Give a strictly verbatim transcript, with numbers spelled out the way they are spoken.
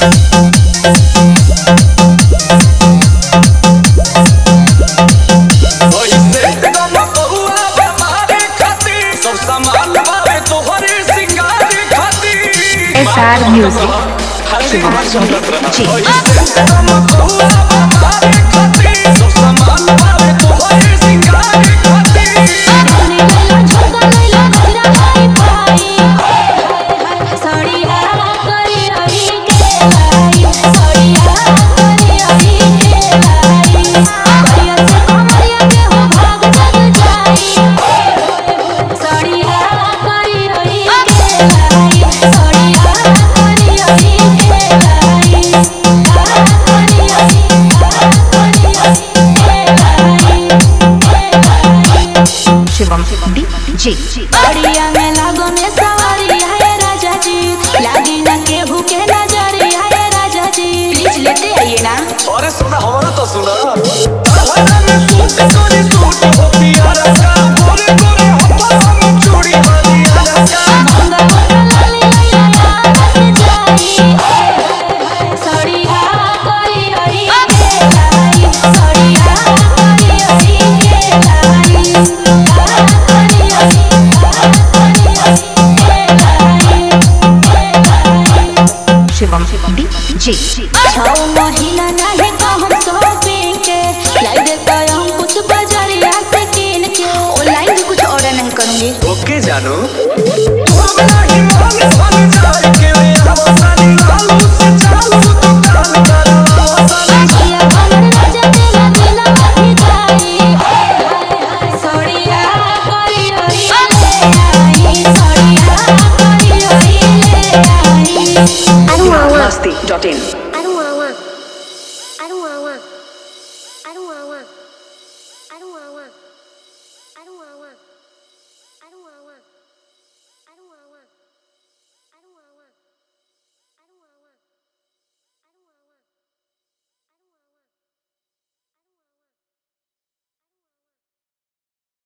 S R Music Shivam DJ बढ़िया में लागो ने सवारी है राजा जी, लागी ना केहू के नजरी है राजा जी, प्लीज लेते आइए ना। अरे सुना हमारा तो सुना हमारा में सूट कोरी सूट हो पियारा का गोरे गोरे हवा में चूड़ी वाली आजा मंगा मंगा लाली लाली जाई सड़िया कोई हरी के लाई, सड़िया कोई हरी के लाई, शिवम डीजे छौ महीना नहीं तो हम शॉपिंग के लाई देता हम कुछ बाजारिया से कीन के, ऑनलाइन भी कुछ ऑर्डर नहीं करूंगी। ओके जानू तू अपना ही मान मान जाए के हवा सारी लालू से चालू तो काल करो जिया हमर राजा तेरा दिल में जाई, सड़िया कोई हरी ले आई, सड़िया कोई हरी ले आई। Masti dot in I don't want I don't want I don't want I don't want I don't want I don't want I don't want I don't want